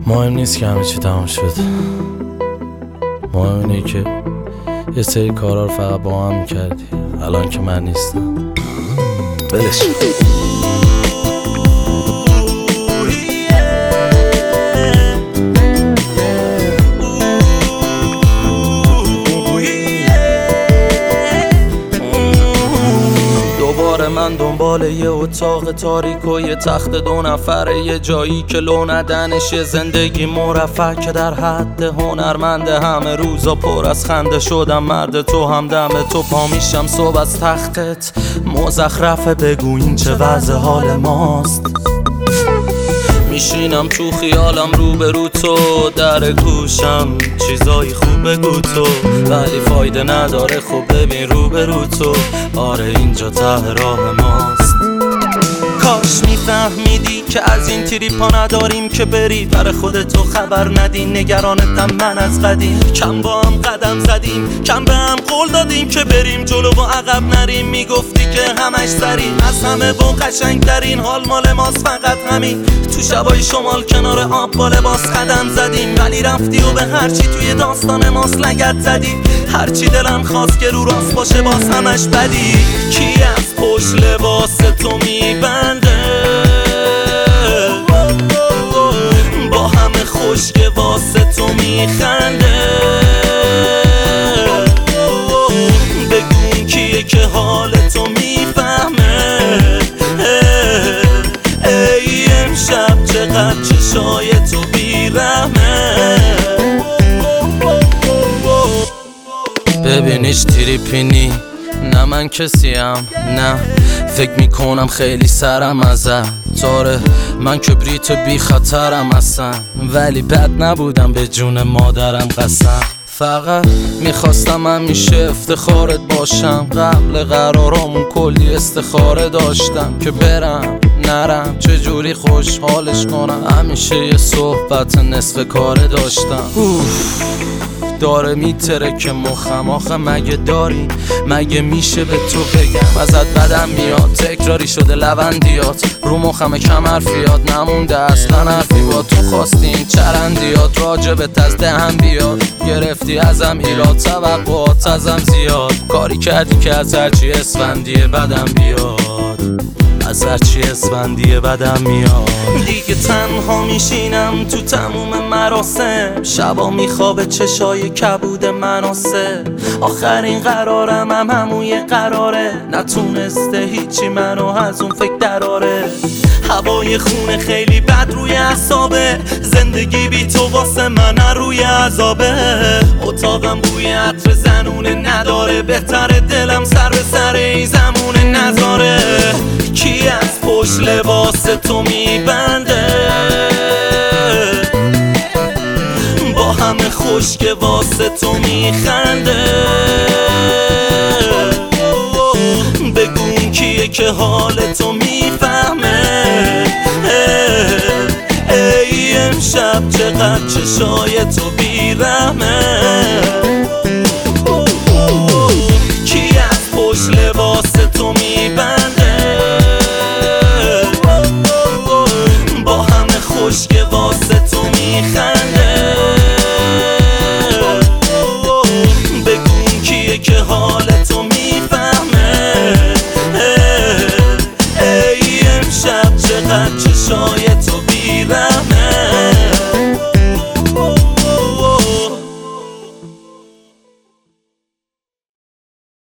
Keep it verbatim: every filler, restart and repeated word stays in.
مهم نیست که همه چی تمام شد، مهم اینه که یه سری کارا رو فقط با هم میکردی. الان که من نیستم بلش من دنبال یه اتاق تاریک و یه تخت دو نفره، یه جایی که لو ندنش، یه زندگی مرفه که در حد هنرمنده. همه روزا پر از خنده شدم مرد تو، هم دم تو پا میشم صبح از تختت مزخرفه. بگو این چه وضع حال ماست؟ میشینم تو خیالم روبرو تو، در گوشم چیزای خوب بگو تو، ولی فایده نداره. خب ببین روبرو تو، آره اینجا ته راه ماست. کاش میفهمیدی که از این تریپا نداریم که بری بر خودتو خبر ندی. نگرانتم من از قدیم، کم با هم قدم زدیم، کم به هم قول دادیم که بریم جلو و عقب نریم. میگفتی که همش سریم، از همه با قشنگ ترین حال مال ماست فقط همین. تو شبای شمال کنار آب با لباس قدم زدیم، ولی رفتی و به هرچی توی داستان ماست لگد زدی. هرچی دلم خواست که رو راست باشه باز همش بدی. کی از پشت لباس تو میبنده با همه خوش که واسه تو میخنده؟ بگو کیه که حال تو میفهمه؟ ای امشب چقدر چشای تو بیرحمه. ببین هیچ تریپینی نه من کسیم، نه فکر میکنم خیلی سرم ازم تاره. من کبریت بی خطرم اصلا، ولی بد نبودم به جون مادرم قسم. فقط میخواستم همیشه افتخارت باشم. قبل قرارامون کلی استخاره داشتم که برم نرم چجوری خوشحالش کنم. همیشه یه صحبت نصف کاره داشتم. اوف داره میتره که مخم، آخه مگه داری؟ مگه میشه به تو بگم ازت بدم میاد؟ تکراری شده لبندیات رو مخم، کم حرفیات نمونده اصلا حرفی با تو. خواستی این چرندیات راجبت از دهن بیاد، گرفتی ازم ایراد توقعات ازم زیاد. کاری کردی که از هرچی اسفندیه بدم بیاد، از هرچی اسفندیه بدم میاد. دیگه تنها میشینم تو تموم مراسم، شبا میخوابه چشای کبود مناسه. آخرین قرارم هم همون قراره، نتونسته هیچی منو از اون فکر دراره. هوای خونه خیلی بد روی اعصابه، زندگی بی تو واسه من روی عذابه. اتاقم بوی عطر زنونه نداره، بهتره دلم سر به سر این زمونه نذاره. کی از پشت لباس تو میبنده با همه خوش که واسه تو میخنده؟ بگو کیه که حال تو میفهمه؟ ای امشب چقدر چشای تو بیرحمه. کی از پشت لباس تو میبنده با همه خوش که واسه تو میخنده؟ بگو کیه که حال تو میفهمه؟ ای امشب چقدر چشای تو بیرحمه.